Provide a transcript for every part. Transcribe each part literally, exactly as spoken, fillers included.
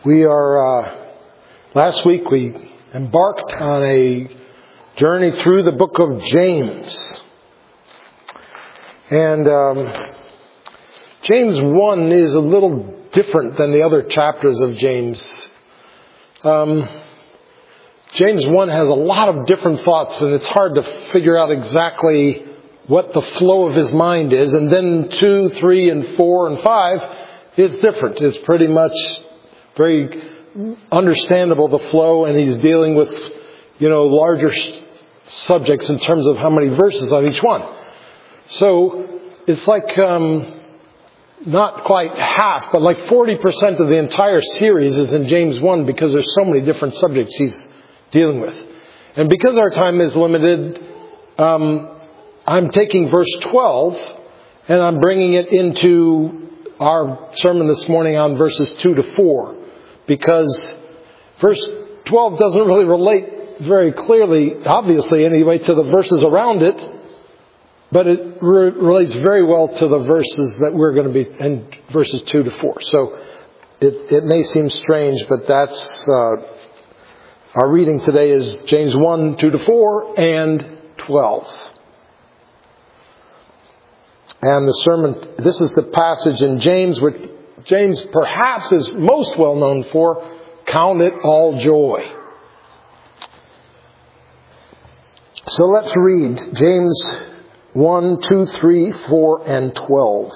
We are, uh, last week we embarked on a journey through the book of James. And um, James one is a little different than the other chapters of James. Um, James one has a lot of different thoughts, and it's hard to figure out exactly what the flow of his mind is. And then two, three, and four, and five, it's different. It's pretty much very understandable, the flow, and he's dealing with, you know, larger subjects in terms of how many verses on each one. So it's like um, not quite half, but like forty percent of the entire series is in James one because there's so many different subjects he's dealing with. And because our time is limited, um, I'm taking verse twelve and I'm bringing it into our sermon this morning on verses two to four. Because verse twelve doesn't really relate very clearly, obviously anyway, to the verses around it. But it re- relates very well to the verses that we're going to be in verses two to four. So it, it may seem strange, but that's uh, our reading today is James one, two to four, and twelve. And the sermon, this is the passage in James, which James perhaps is most well known for, count it all joy. So let's read James one, two, three, four, and twelve.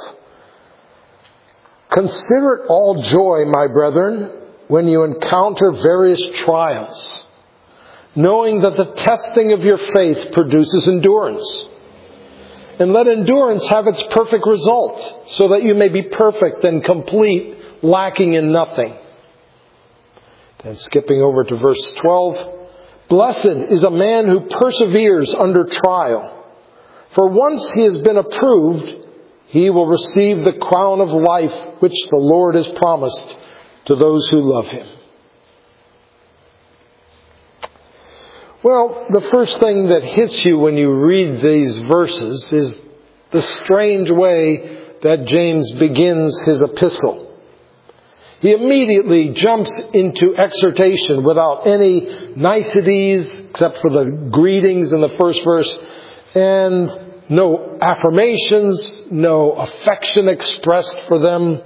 Consider it all joy, my brethren, when you encounter various trials, knowing that the testing of your faith produces endurance. And let endurance have its perfect result, so that you may be perfect and complete, lacking in nothing. Then skipping over to verse twelve. Blessed is a man who perseveres under trial. For once he has been approved, he will receive the crown of life which the Lord has promised to those who love Him. Well, the first thing that hits you when you read these verses is the strange way that James begins his epistle. He immediately jumps into exhortation without any niceties, except for the greetings in the first verse, and no affirmations, no affection expressed for them.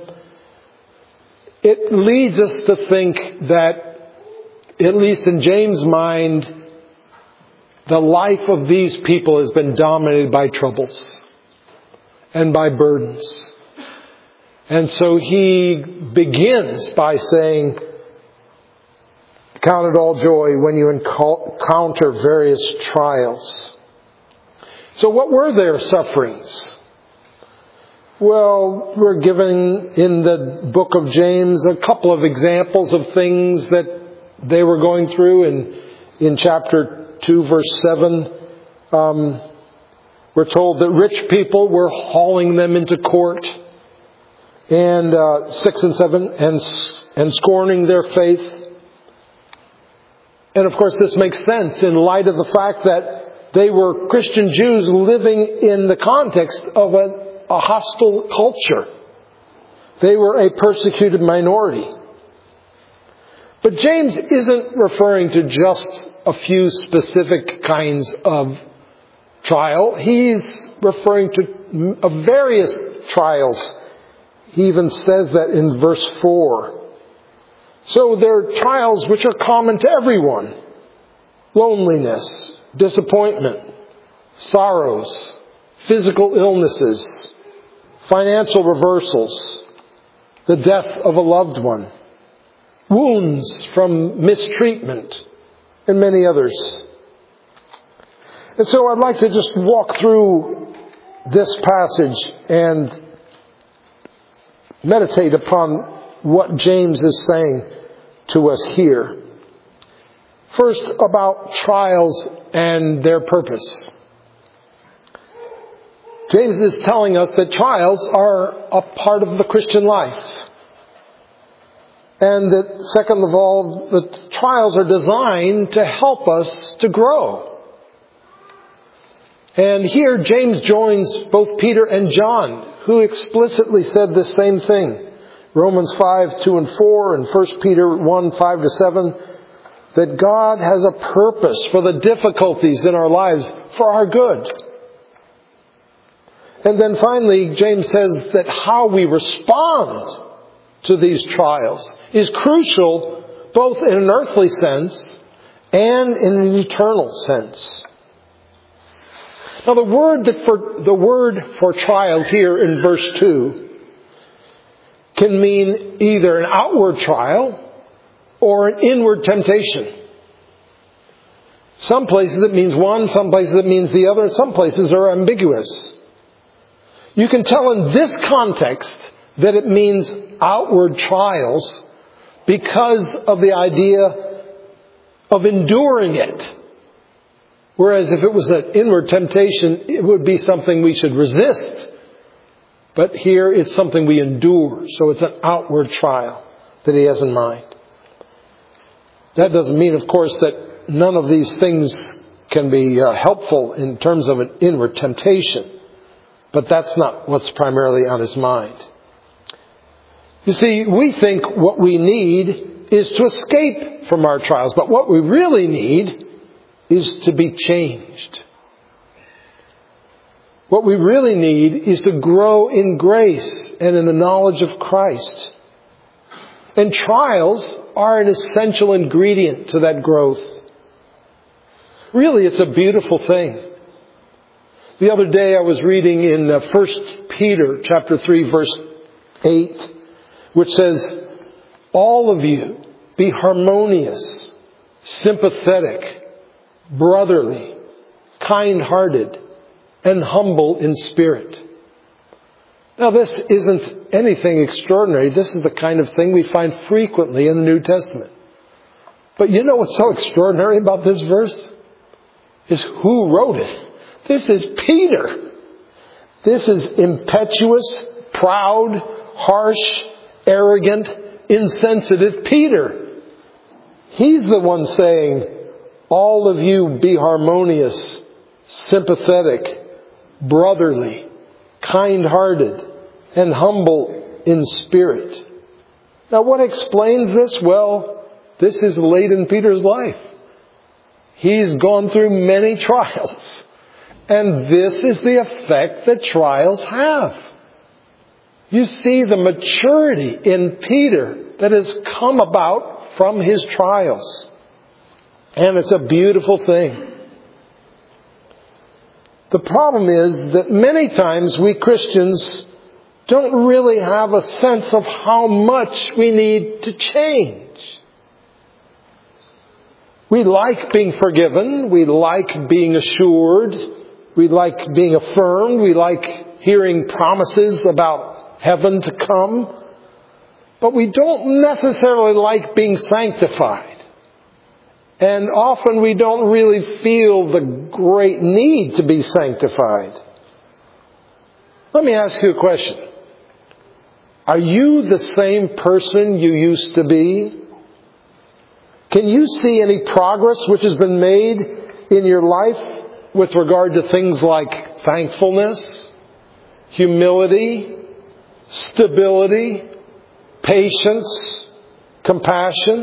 It leads us to think that, at least in James' mind, the life of these people has been dominated by troubles and by burdens. And so he begins by saying, count it all joy when you encounter various trials. So what were their sufferings? Well, we're given in the book of James a couple of examples of things that they were going through. In, in chapter two, verse seven, um, we're told that rich people were hauling them into court, and uh, six and seven, and and scorning their faith. And of course, this makes sense in light of the fact that they were Christian Jews living in the context of a, a hostile culture. They were a persecuted minority. But James isn't referring to just a few specific kinds of trial. He's referring to various trials. He even says that in verse four. So there are trials which are common to everyone. Loneliness, disappointment, sorrows, physical illnesses, financial reversals, the death of a loved one, wounds from mistreatment, and many others. And so I'd like to just walk through this passage and meditate upon what James is saying to us here. First, about trials and their purpose. James is telling us that trials are a part of the Christian life. And that, second of all, the trials are designed to help us to grow. And here James joins both Peter and John, who explicitly said the same thing. Romans five, two and four, and First Peter one, five to seven, that God has a purpose for the difficulties in our lives for our good. And then finally, James says that how we respond to these trials is crucial both in an earthly sense and in an eternal sense. Now the word that for the word for trial here in verse two can mean either an outward trial or an inward temptation. Some places it means one, some places it means the other, and some places are ambiguous. You can tell in this context that it means outward trials because of the idea of enduring it. Whereas if it was an inward temptation, it would be something we should resist. But here it's something we endure. So it's an outward trial that he has in mind. That doesn't mean, of course, that none of these things can be uh, helpful in terms of an inward temptation. But that's not what's primarily on his mind. You see, we think what we need is to escape from our trials. But what we really need is to be changed. What we really need is to grow in grace and in the knowledge of Christ. And trials are an essential ingredient to that growth. Really, it's a beautiful thing. The other day I was reading in uh, First Peter chapter three, verse eight, which says, all of you be harmonious, sympathetic, brotherly, kind-hearted, and humble in spirit. Now this isn't anything extraordinary. This is the kind of thing we find frequently in the New Testament. But you know what's so extraordinary about this verse? Is who wrote it. This is Peter. This is impetuous, proud, harsh, arrogant, insensitive Peter. He's the one saying, all of you be harmonious, sympathetic, brotherly, kind-hearted, and humble in spirit. Now what explains this? Well, this is late in Peter's life. He's gone through many trials. And this is the effect that trials have. You see the maturity in Peter that has come about from his trials. And it's a beautiful thing. The problem is that many times we Christians don't really have a sense of how much we need to change. We like being forgiven. We like being assured. We like being affirmed. We like hearing promises about heaven to come. But we don't necessarily like being sanctified. And often we don't really feel the great need to be sanctified. Let me ask you a question. Are you the same person you used to be? Can you see any progress which has been made in your life with regard to things like thankfulness, humility, stability, patience, compassion?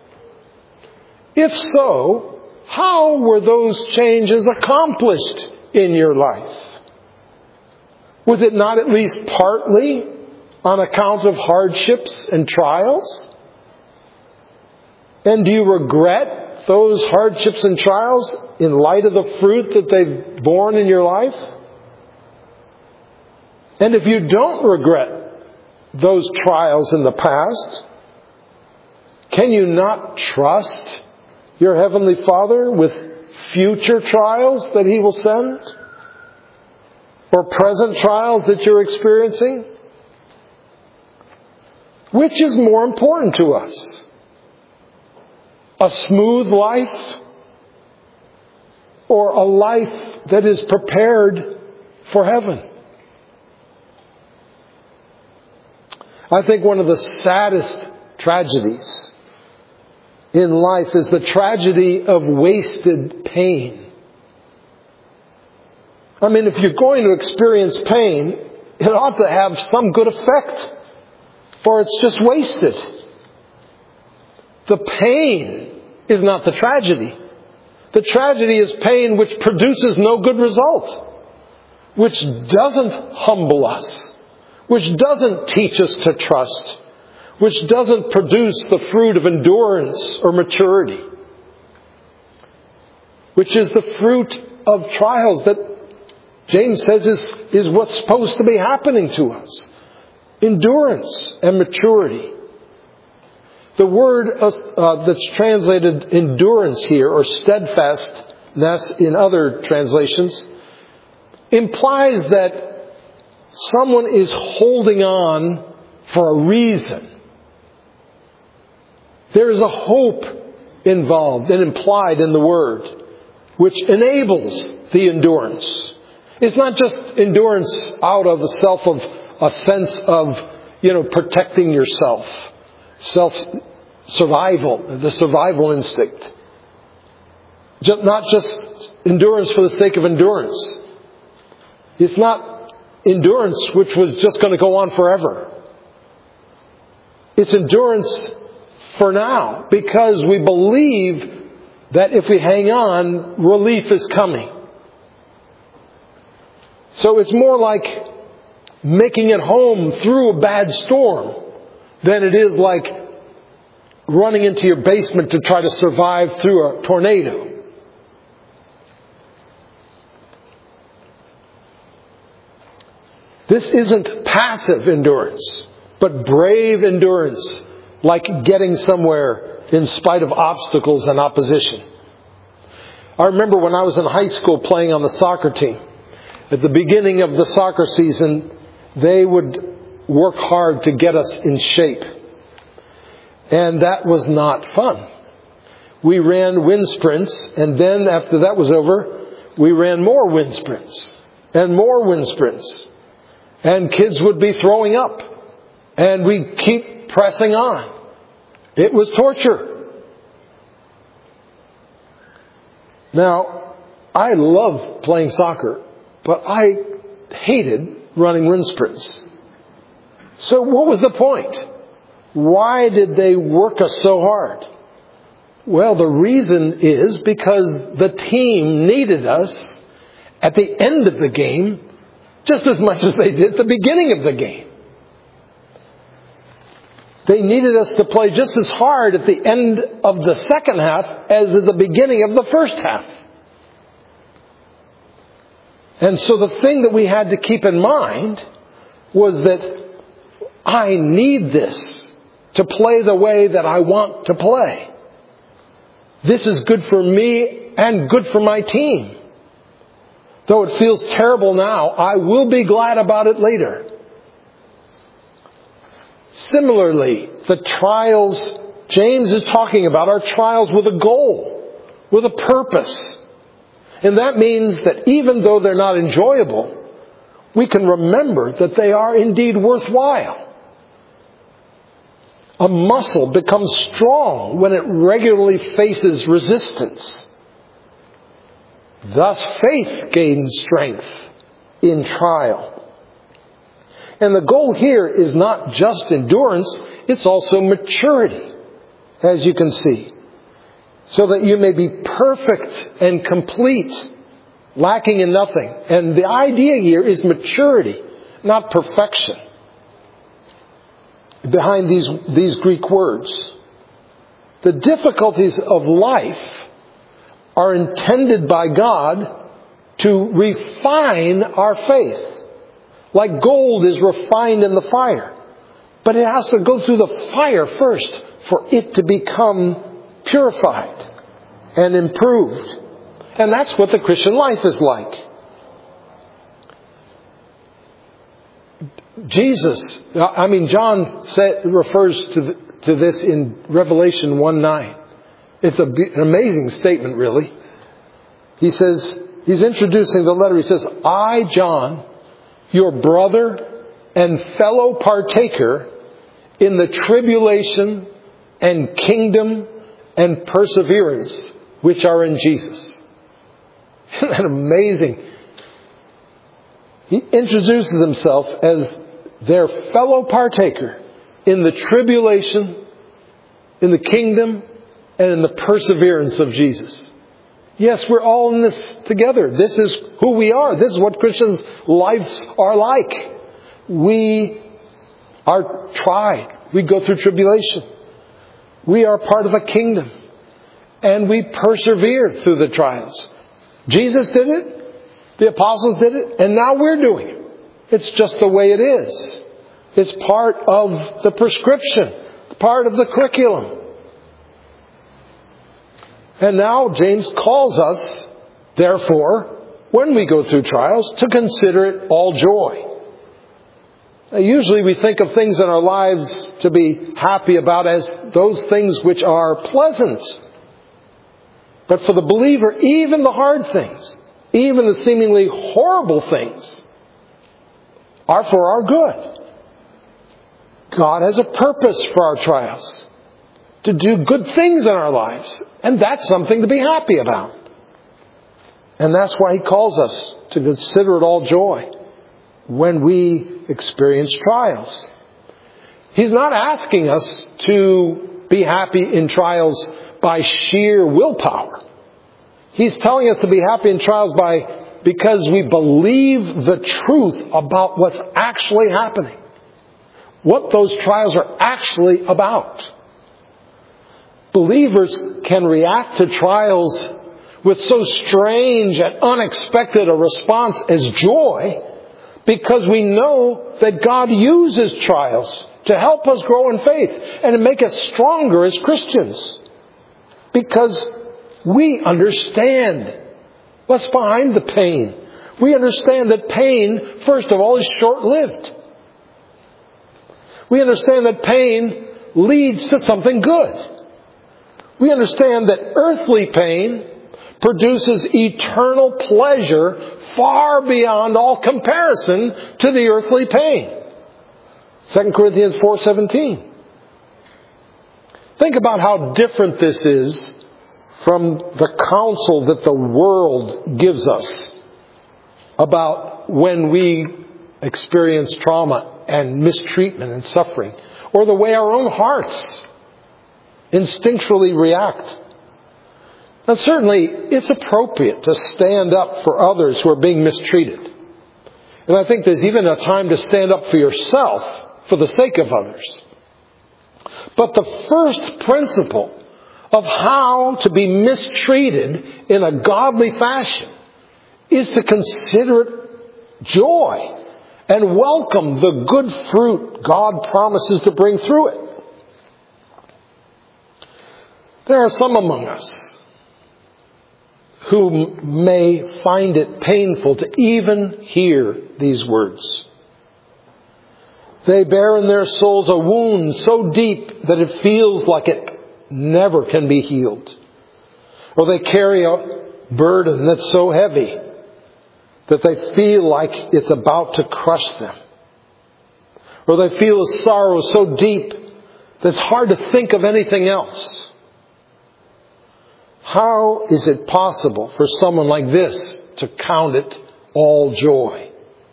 If so, how were those changes accomplished in your life? Was it not at least partly on account of hardships and trials? And do you regret those hardships and trials in light of the fruit that they've borne in your life? And if you don't regret those trials in the past, can you not trust your Heavenly Father with future trials that He will send? Or present trials that you're experiencing? Which is more important to us? A smooth life or a life that is prepared for heaven? I think one of the saddest tragedies in life is the tragedy of wasted pain. I mean, if you're going to experience pain, it ought to have some good effect. for it's just wasted. The pain is not the tragedy. The tragedy is pain which produces no good result, which doesn't humble us, which doesn't teach us to trust, which doesn't produce the fruit of endurance or maturity, which is the fruit of trials that James says is, is what's supposed to be happening to us. Endurance and maturity. The word uh, that's translated endurance here, or steadfastness in other translations, implies that someone is holding on for a reason. There is a hope involved and implied in the word, which enables the endurance. It's not just endurance out of a self of a sense of, you know, protecting yourself, self survival, the survival instinct. Just, not just endurance for the sake of endurance. It's not endurance which was just going to go on forever. It's endurance for now, because we believe that if we hang on, relief is coming. So it's more like making it home through a bad storm than it is like running into your basement to try to survive through a tornado. This isn't passive endurance, but brave endurance, like getting somewhere in spite of obstacles and opposition. I remember when I was in high school playing on the soccer team. At the beginning of the soccer season, they would work hard to get us in shape. And that was not fun. We ran wind sprints, and then after that was over, we ran more wind sprints and more wind sprints. And kids would be throwing up. And we'd keep pressing on. It was torture. Now, I love playing soccer, but I hated running wind sprints. So what was the point? Why did they work us so hard? Well, the reason is because the team needed us at the end of the game just as much as they did at the beginning of the game. They needed us to play just as hard at the end of the second half as at the beginning of the first half. And so the thing that we had to keep in mind was that I need this to play the way that I want to play. This is good for me and good for my team. Though it feels terrible now, I will be glad about it later. Similarly, the trials James is talking about are trials with a goal, with a purpose. And that means that even though they're not enjoyable, we can remember that they are indeed worthwhile. A muscle becomes strong when it regularly faces resistance. Thus, faith gains strength in trial. And the goal here is not just endurance, it's also maturity, as you can see. So that you may be perfect and complete, lacking in nothing. And the idea here is maturity, not perfection. Behind these, these Greek words. The difficulties of life are intended by God to refine our faith. Like gold is refined in the fire. But it has to go through the fire first for it to become purified and improved. And that's what the Christian life is like. Jesus, I mean, John said, refers to, the, to this in Revelation one nine. It's a, an amazing statement, really. He says, he's introducing the letter. He says, I, John, your brother and fellow partaker in the tribulation and kingdom and perseverance which are in Jesus. Isn't that amazing? He introduces himself as their fellow partaker in the tribulation, in the kingdom, and in the perseverance of Jesus. Yes, we're all in this together. This is who we are. This is what Christians' lives are like. We are tried. We go through tribulation. We are part of a kingdom. And we persevere through the trials. Jesus did it. The apostles did it. And now we're doing it. It's just the way it is. It's part of the prescription. Part of the curriculum. And now James calls us, therefore, when we go through trials, to consider it all joy. Now, usually we think of things in our lives to be happy about as those things which are pleasant. But for the believer, even the hard things, even the seemingly horrible things, are for our good. God has a purpose for our trials, to do good things in our lives. And that's something to be happy about. And that's why He calls us to consider it all joy when we experience trials. He's not asking us to be happy in trials by sheer willpower. He's telling us to be happy in trials by because we believe the truth about what's actually happening. What those trials are actually about. Believers can react to trials with so strange and unexpected a response as joy because we know that God uses trials to help us grow in faith and to make us stronger as Christians. Because we understand what's behind the pain. We understand that pain, first of all, is short-lived. We understand that pain leads to something good. We understand that earthly pain produces eternal pleasure far beyond all comparison to the earthly pain. Second Corinthians four seventeen. Think about how different this is from the counsel that the world gives us about when we experience trauma and mistreatment and suffering, or the way our own hearts instinctually react. Now certainly it's appropriate to stand up for others who are being mistreated. And I think there's even a time to stand up for yourself for the sake of others. But the first principle of how to be mistreated in a godly fashion is to consider it joy and welcome the good fruit God promises to bring through it. There are some among us who may find it painful to even hear these words. They bear in their souls a wound so deep that it feels like it never can be healed. Or they carry a burden that's so heavy that they feel like it's about to crush them. Or they feel a sorrow so deep that it's hard to think of anything else. How is it possible for someone like this to count it all joy?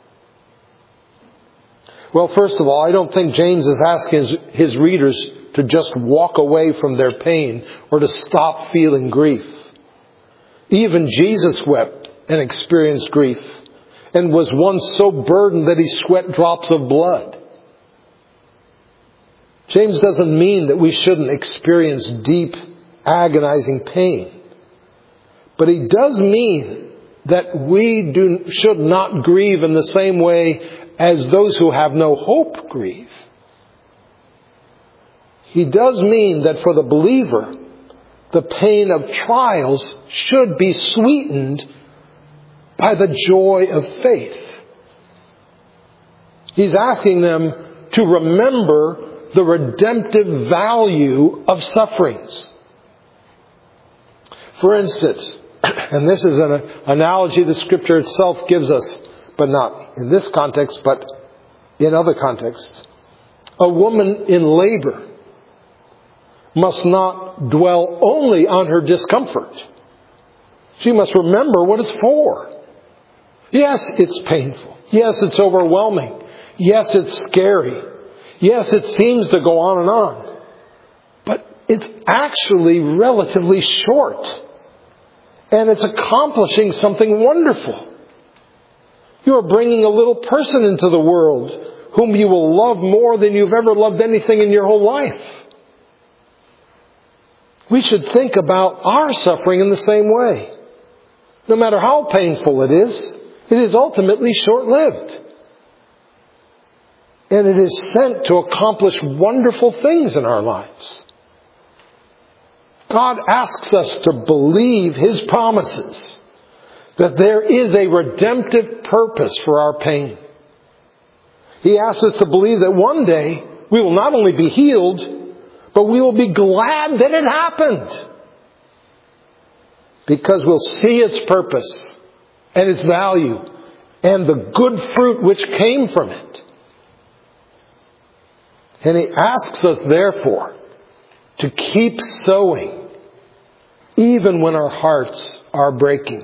Well, first of all, I don't think James is asking his, his readers to just walk away from their pain or to stop feeling grief. Even Jesus wept and experienced grief and was once so burdened that he sweat drops of blood. James doesn't mean that we shouldn't experience deep, agonizing pain. But he does mean that we do, should not grieve in the same way as those who have no hope grieve. He does mean that for the believer, the pain of trials should be sweetened by the joy of faith. He's asking them to remember the redemptive value of sufferings. For instance, and this is an analogy the Scripture itself gives us, but not in this context, but in other contexts. A woman in labor must not dwell only on her discomfort. She must remember what it's for. Yes, it's painful. Yes, it's overwhelming. Yes, it's scary. Yes, it seems to go on and on, but it's actually relatively short. And it's accomplishing something wonderful. You are bringing a little person into the world whom you will love more than you've ever loved anything in your whole life. We should think about our suffering in the same way. No matter how painful it is, it is ultimately short-lived. And it is sent to accomplish wonderful things in our lives. God asks us to believe His promises, that there is a redemptive purpose for our pain. He asks us to believe that one day we will not only be healed, but we will be glad that it happened. Because we'll see its purpose and its value and the good fruit which came from it. And He asks us, therefore, to keep sowing, even when our hearts are breaking.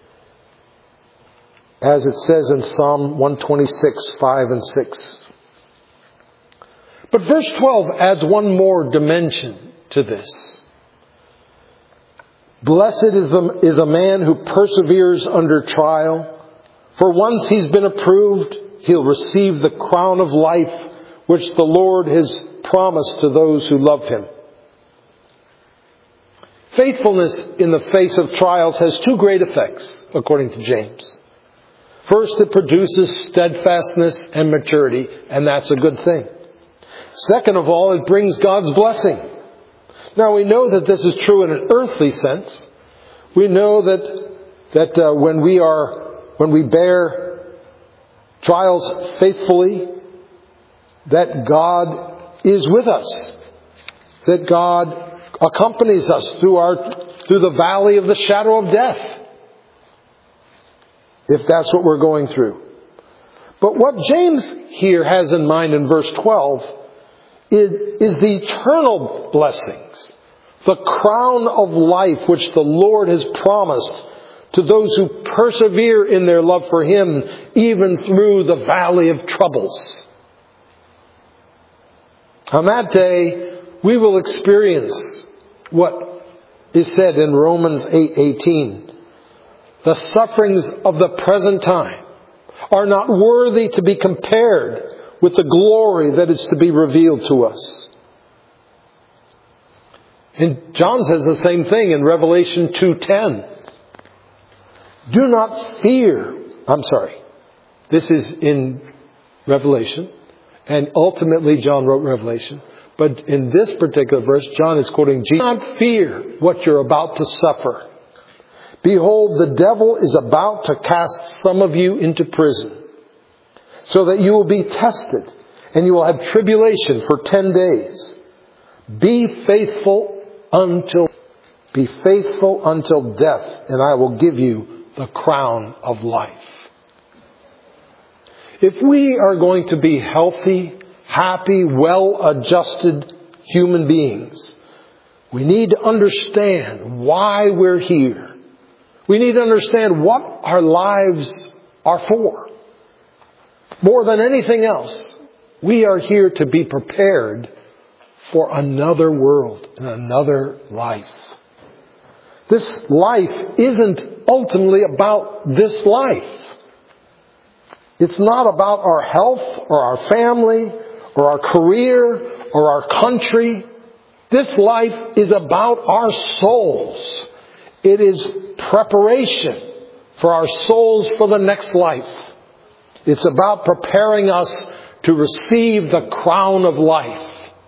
As it says in Psalm one twenty-six, five and six. But verse twelve adds one more dimension to this. Blessed is, the, is a man who perseveres under trial, for once he's been approved, he'll receive the crown of life which the Lord has promised to those who love Him. Faithfulness in the face of trials has two great effects, according to James. First, it produces steadfastness and maturity, and that's a good thing. Second of all, it brings God's blessing. Now, we know that this is true in an earthly sense. We know that that uh, when we are when we bear trials faithfully, that God is with us. That God accompanies us through our through the valley of the shadow of death, if that's what we're going through. But what James here has in mind in verse twelve is, is the eternal blessings, the crown of life which the Lord has promised to those who persevere in their love for Him, even through the valley of troubles. On that day, we will experience what is said in Romans eight eighteen. The sufferings of the present time are not worthy to be compared with the glory that is to be revealed to us. And John says the same thing in Revelation two ten. Do not fear. I'm sorry. This is in Revelation. And ultimately John wrote Revelation. But in this particular verse, John is quoting Jesus. Do not fear what you're about to suffer. Behold, the devil is about to cast some of you into prison, so that you will be tested, and you will have tribulation for ten days. Be faithful until, be faithful until death, and I will give you the crown of life. If we are going to be healthy, happy, well-adjusted human beings, we need to understand why we're here. We need to understand what our lives are for. More than anything else, we are here to be prepared for another world and another life. This life isn't ultimately about this life. It's not about our health or our family or our career or our country. This life is about our souls. It is preparation for our souls for the next life. It's about preparing us to receive the crown of life.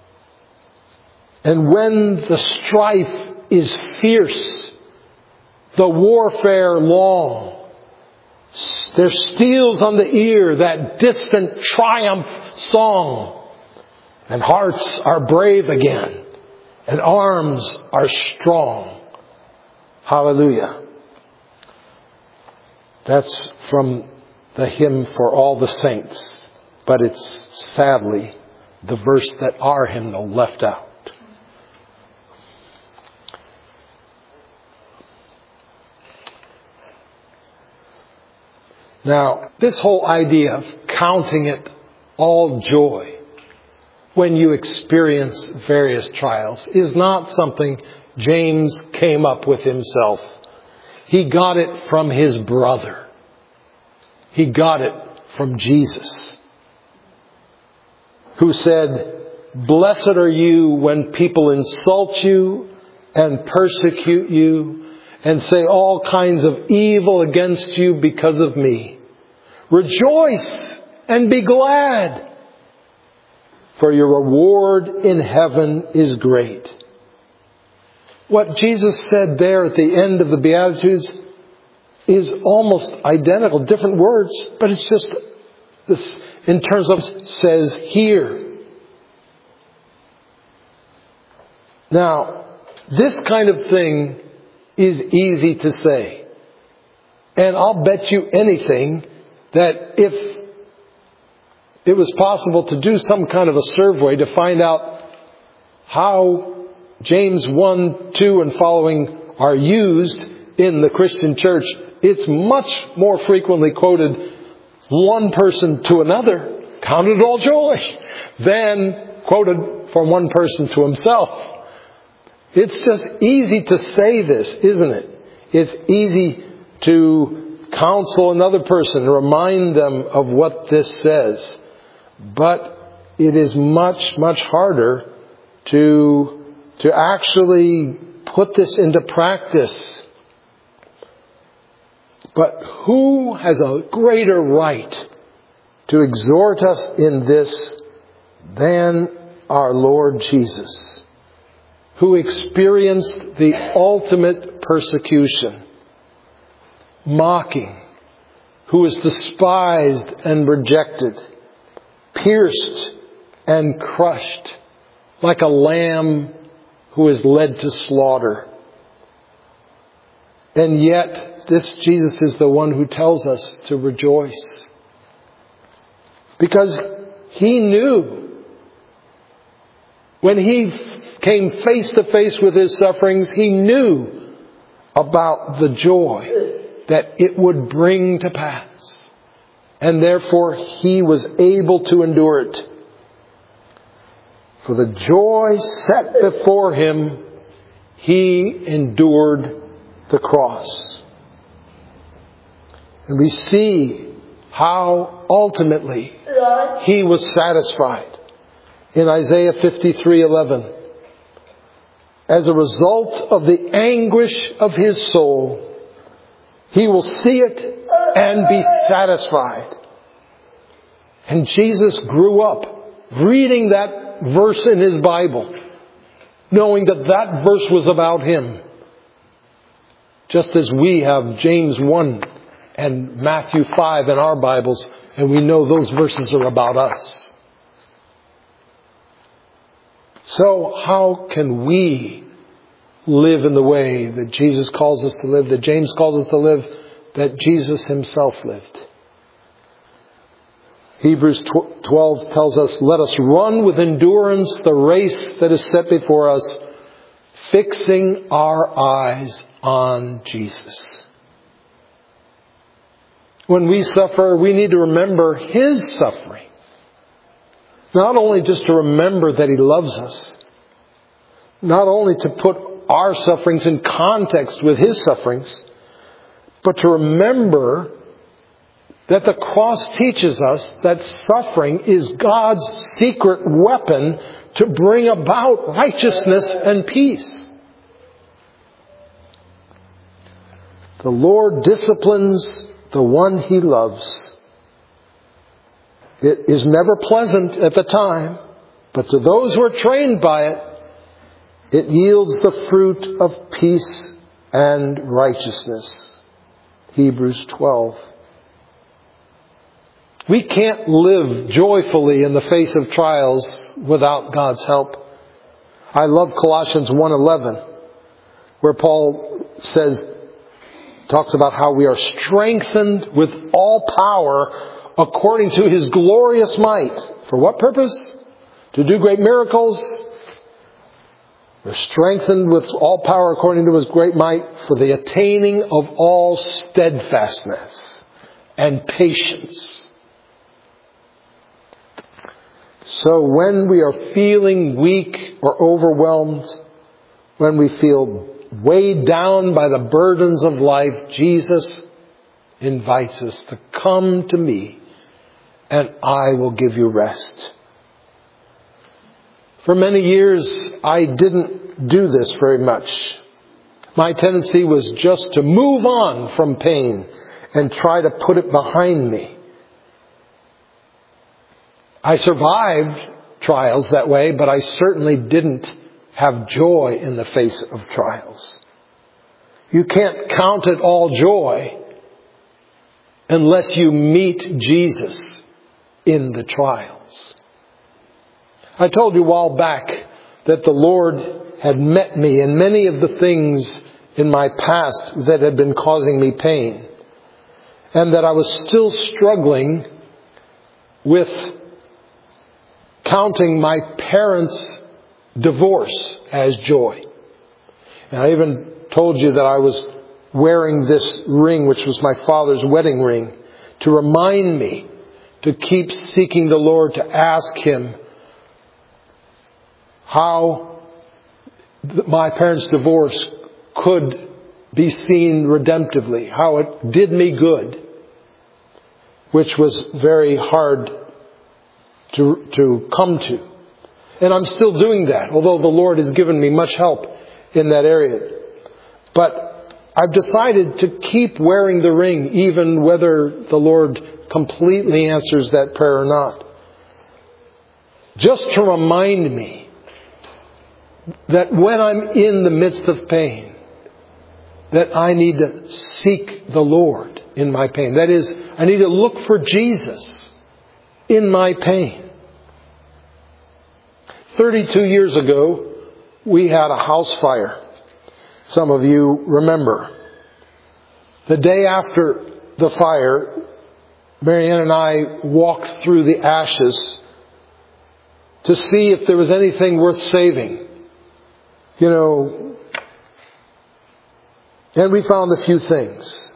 And when the strife is fierce, the warfare long, there steals on the ear that distant triumph song, and hearts are brave again, and arms are strong. Hallelujah. That's from the hymn for all the saints, but it's sadly the verse that our hymnal left out. Now, this whole idea of counting it all joy when you experience various trials is not something James came up with himself. He got it from his brother. He got it from Jesus, who said, "Blessed are you when people insult you and persecute you and say all kinds of evil against you because of me. Rejoice and be glad, for your reward in heaven is great." What Jesus said there at the end of the Beatitudes is almost identical, different words, but it's just this, in terms of says here. Now, this kind of thing is easy to say. And I'll bet you anything that if it was possible to do some kind of a survey to find out how James one, two, and following are used in the Christian church, it's much more frequently quoted one person to another, count it all joy, than quoted from one person to himself. It's just easy to say this, isn't it? It's easy to counsel another person, remind them of what this says. But it is much, much harder to, to actually put this into practice. But who has a greater right to exhort us in this than our Lord Jesus, who experienced the ultimate persecution, mocking, who was despised and rejected, pierced and crushed, like a lamb who is led to slaughter. And yet, this Jesus is the one who tells us to rejoice. Because he knew when he came face to face with his sufferings, he knew about the joy that it would bring to pass. And therefore, he was able to endure it. For the joy set before him, he endured the cross. And we see how ultimately he was satisfied in Isaiah fifty-three eleven. As a result of the anguish of his soul, he will see it and be satisfied. And Jesus grew up reading that verse in his Bible, knowing that that verse was about him. Just as we have James one and Matthew five in our Bibles, and we know those verses are about us. So how can we live in the way that Jesus calls us to live, that James calls us to live, that Jesus himself lived? Hebrews twelve tells us, "Let us run with endurance the race that is set before us, fixing our eyes on Jesus." When we suffer, we need to remember his suffering. Not only just to remember that he loves us, not only to put our sufferings in context with his sufferings, but to remember that the cross teaches us that suffering is God's secret weapon to bring about righteousness and peace. The Lord disciplines the one he loves. It is never pleasant at the time, but to those who are trained by it, it yields the fruit of peace and righteousness. Hebrews twelve. We can't live joyfully in the face of trials without God's help. I love Colossians one eleven, where Paul says, talks about how we are strengthened with all power according to his glorious might. For what purpose? To do great miracles. We're strengthened with all power according to his great might for the attaining of all steadfastness and patience. So when we are feeling weak or overwhelmed, when we feel weighed down by the burdens of life, Jesus invites us to come to me and I will give you rest. For many years, I didn't do this very much. My tendency was just to move on from pain and try to put it behind me. I survived trials that way, but I certainly didn't have joy in the face of trials. You can't count it all joy unless you meet Jesus in the trials. I told you a while back that the Lord had met me in many of the things in my past that had been causing me pain, and that I was still struggling with counting my parents' divorce as joy. And I even told you that I was wearing this ring, which was my father's wedding ring, to remind me to keep seeking the Lord, to ask Him how my parents' divorce could be seen redemptively, how it did me good, which was very hard to, to come to. And I'm still doing that, although the Lord has given me much help in that area. But I've decided to keep wearing the ring, even whether the Lord completely answers that prayer or not. Just to remind me that when I'm in the midst of pain, that I need to seek the Lord in my pain. That is, I need to look for Jesus in my pain. thirty-two years ago, we had a house fire. Some of you remember. The day after the fire, Marianne and I walked through the ashes to see if there was anything worth saving. You know, and we found a few things.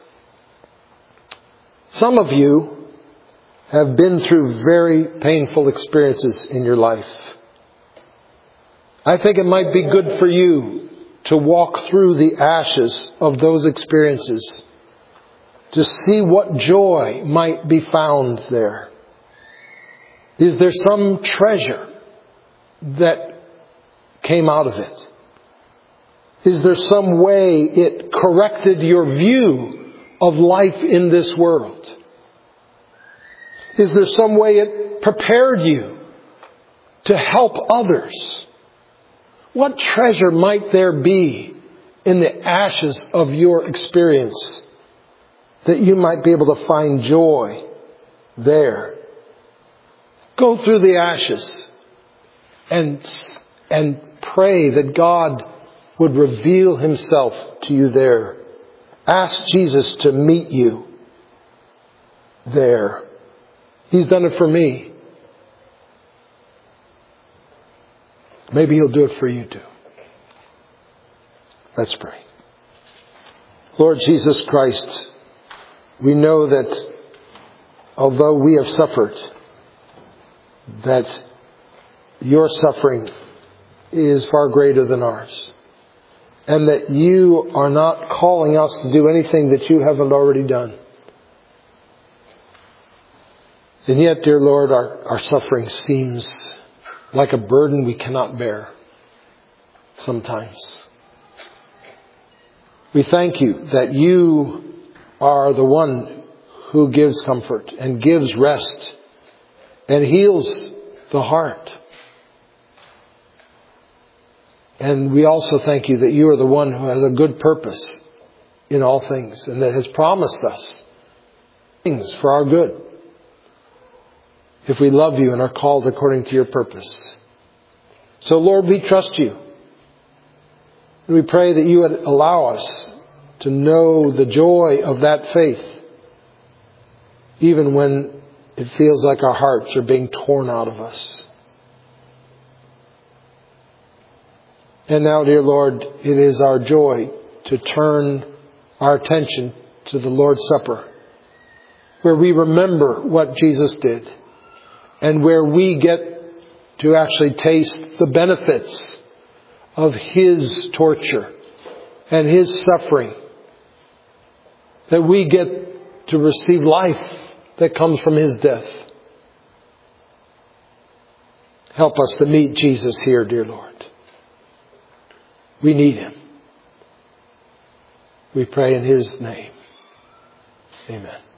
Some of you have been through very painful experiences in your life. I think it might be good for you to walk through the ashes of those experiences to see what joy might be found there. Is there some treasure that came out of it? Is there some way it corrected your view of life in this world? Is there some way it prepared you to help others? What treasure might there be in the ashes of your experience that you might be able to find joy there? Go through the ashes and, and pray that God would reveal Himself to you there. Ask Jesus to meet you there. He's done it for me. Maybe He'll do it for you too. Let's pray. Lord Jesus Christ, we know that although we have suffered, that your suffering is far greater than ours. And that you are not calling us to do anything that you haven't already done. And yet, dear Lord, our, our suffering seems like a burden we cannot bear sometimes. We thank you that you are the one who gives comfort and gives rest and heals the heart. And we also thank you that you are the one who has a good purpose in all things and that has promised us things for our good if we love you and are called according to your purpose. So, Lord, we trust you. And we pray that you would allow us to know the joy of that faith, even when it feels like our hearts are being torn out of us. And now, dear Lord, it is our joy to turn our attention to the Lord's Supper, where we remember what Jesus did and where we get to actually taste the benefits of His torture and His suffering. That we get to receive life that comes from His death. Help us to meet Jesus here, dear Lord. We need Him. We pray in His name. Amen.